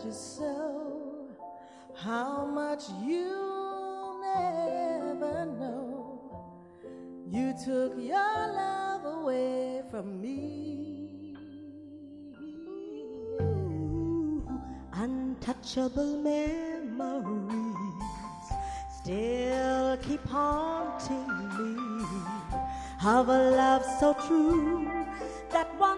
you so, how much you never know. You took your love away from me. Ooh, untouchable memories still keep haunting me of a love so true that one